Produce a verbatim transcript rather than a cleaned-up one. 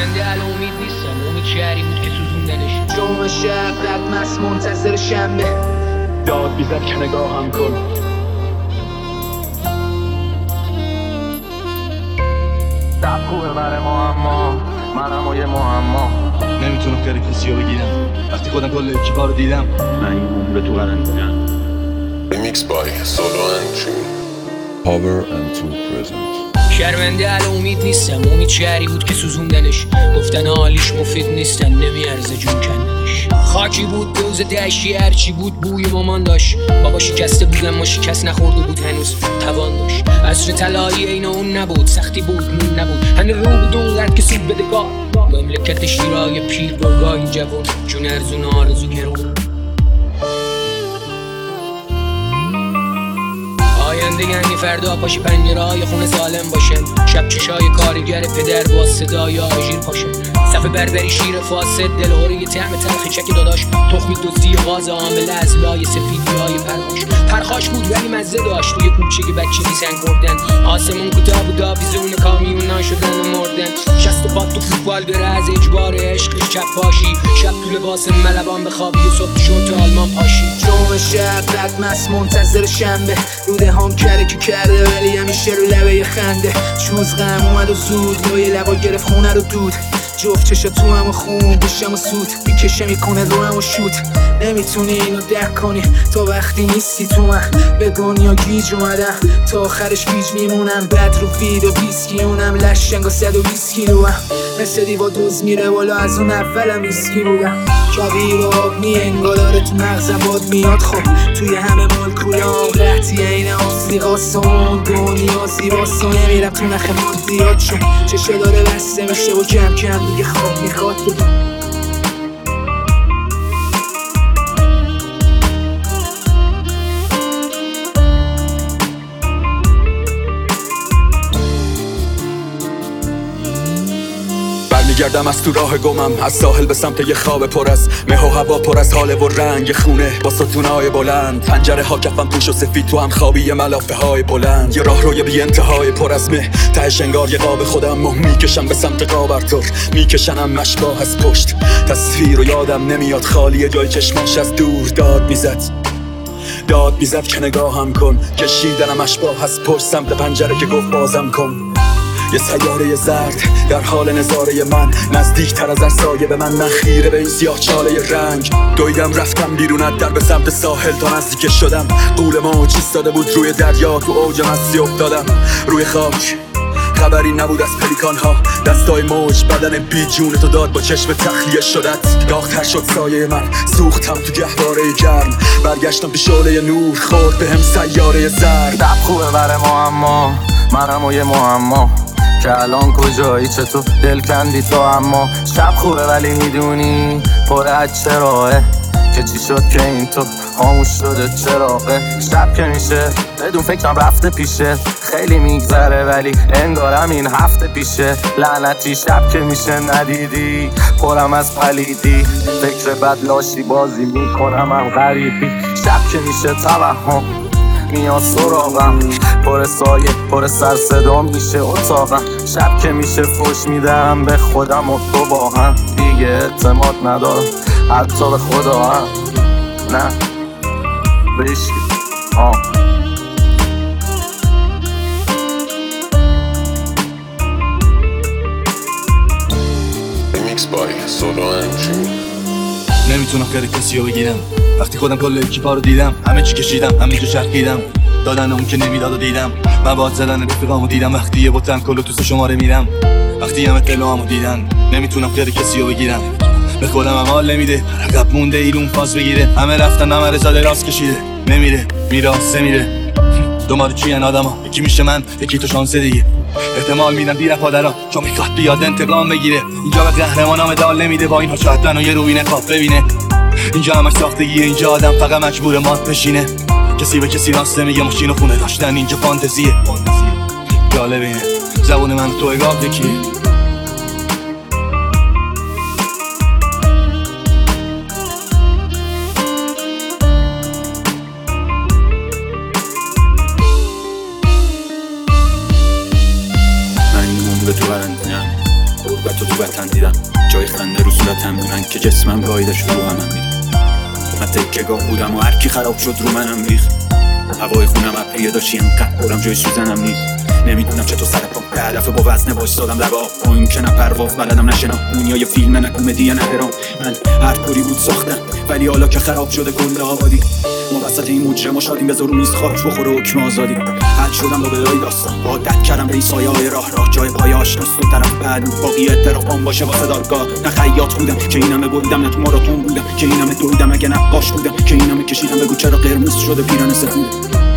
شرمنده ال امید نیستم، امید شهری بود که سوزوندنش. جمعه شهر قد مست منتظر شنبه، داد بیزد که نگاهم کن. شب خوبه برای ما اما منم و یه معما. نمیتونم کار کسی رو بگیرم وقتی خودم کل اکیپا رو دیدم. من این عمر تو قرنطینه‌ام. Remix by Solo and Tune. Power and Two present. شرمنده ال امید نیستم، امید شهری بود که سوزوندنش. گفتن حالیش مفید نیستن، نمیارزه جون کندنش. خاکی بود دوز دشتی، هرچی بود بوی مامان داشت. بابا شکسته بود اما شکست نخورده بود، هنوز توان داشت. عصر طلایی این اون نبود، سختی بود نون نبود، هنه رو بود اونقدر که سود بده گاه. مملکت شیرای پیر برگاه جوان، جون ارزون آرزو گرون. آینده یعنی فردا پاشی پنجره های خونه سالم باشن، شب چشای کارگر پدر با صدای آژیر پاشن. صف بربری شیر فاسد دلهوری طعم تلخ چک داداش، تخمی دزدی غاز عامل از لای سفیدی های پرخاش. پرخاش بود ولی مزه داشت، توی کوچه بچگی سنگ خوردن. آسمون کوتاه بود آویزون کامیونا شدن و مردن. شست پات تو فوتبال بره از اجبار عشقش چپ باشی، شب تو لباس ملبان بخوابی و صبح شورت آلمان پاشی. جمعه شهر قد مست منتظر شنبه، روده هم کره که کرده ولی همیشه رو لبه یه خنده. چوز غم اومد و زود لای لبا گرفت خونه رو دود. جفت چشا تو هم خون بشم و سود میکشه میکنه رو هم و شود. نمیتونی اینو درک کنی تا وقتی نیستی تو من. به دنیا گیج اومدم تا آخرش گیج میمونم. بد رو وید و ویسکی اونم لشنگ و صد و بیست کیلو هم. مثل دیوا دوز میره والا از اون اولم ویسکی بودم. کویر و آب می انگاداره تو مغزم باد میاد. خب توی همه مالکولام قحطی این آسیقاسون. دنیا زیباست و نمیرم تو نخ مادیات شون. چشه داره بسته میشه و کم کم دیگه خواب میخواد بگم. برمیگردم از تو راه گمم، از ساحل به سمت یه خواب پر از مه و هوا، پر از حاله و رنگ خونه با ستونهای بلند. پنجره ها کفم پوش و سفید، تو هم خوابی ملافه های بلند. یه راه روی بی انتهای پر از مه، تهش انگار یه قاب خودم مه میکشم به سمت قابرتور. میکشنم مشباه از پشت، تصویر و یادم نمیاد خالیه جای چشماش از دور. داد میزد داد میزد که نگاهم کن، کشیدنم اشباه از پشت سمت پنجره که گفت بازم کن. یه سیاره زرد در حال نظاره من، نزدیک تر از هر سایه به من. من خیره به این سیاه چاله رنگ، دویدم رفتم بیرون از در به سمت ساحل تا نزدیک شدم. قول موج ایستاده بود روی دریا، تو اوج مستی افتادم روی خاک. خبری نبود از پلیکان ها، دستای موج بدن بی جون تو داد با چشم تخلیه شدت. داغ‌تر شد سایه من، سوختم تو گهواره گرم. برگشتم به شعله نور، خورد به هم سیاره زرد. شب خوبه برای ما اما منم و یه معما، که الان کجایی چطور دل کندی تو. اما شب خوبه ولی میدونی پر از چراغه، که چی شد که این تو خاموش شده چراغه. شب که میشه بدون فکرم رفته پیشه، خیلی میگذره ولی انگارم این هفته پیشه. لعنتی شب که میشه ندیدی پرم از پلیدی، فکر بد لاشی بازی میکنم هم غریبی. شب که میشه توهم میاد سراغم، پر سایه پر سر صدا میشه اتاقم. شب که میشه فوش میدم به خودم و تو با هم. دیگه اعتماد ندارم حتی به خدا هم، نه بشی آه. Remix by Solo and Tune. نمیتونم کار کسی رو بگیرم وقتی خودم کل اکیپا رو دیدم. همه چی کشیدم همه جا چرخیدم، دادن اون که نمیداد و دیدم. مواد زدن رفیقامو دیدم، وقتی یه بوتن کلو تو سه شماره میرم. وقتی همه اطلاعامو دیدن نمیتونم کار کسی رو بگیرم. به خودم هم حال نمیده، عقب مونده ایلون فاز بگیره. همه رفتن همه رزا دراز کشیده، نمیره میراسه میره. دومارو چی این آدم ها، یکی میشه من یکی تو شانسه دیگه. احتمال میدم دیر پادرا چون میخواد بیاد انتقام بگیره. اینجا به قهرمانا مدال نمیده، با اینها شاید منو یه روینه خواب ببینه. اینجا همش ساختگیه، اینجا آدم فقط مجبور مات بشینه. کسی به کسی راست نمیگه، ماشین و خونه داشتن اینجا فانتزیه. جالب اینه زبون من تو اگاب یکیه. من این عمر تو قرنطینه‌ام. غربت رو تو وطن دیدم، جای خنده رو صورتم دونن که جسمم گایدش رو همم میدم. من تکه‌گاه بودم و هر کی خراب شد رو منم ریخت. هوای خونم ابریه داشتی انقدر برم جای سوزنم نیست. نمیدونم چطور سر پام ده دفعه با وزنه وایسادم لب آب. با این که نه پرواز بلدم نه شنا، دنیای فیلم نه کمدی نه درام. من هر طوری بود ساختم ولی حالا که خراب شده کل آبادی. ما وسط این مجرم شادیم بذار رو میز خاک بخوره حکم آزادی. حل شدم با بلای داستان، عادت کردم به این سایه های راه راه. جای پای آشناست و طرف بعد باقی اعترافام باشه واسه دادگاه. نه خیاط بودم که اینمه بریدم، نه تو ماراتون بودم که اینمه دویدم، اگه نقاش بودم که اینمه کشیدم. بگو چرا قرمز شده پیرن سفید.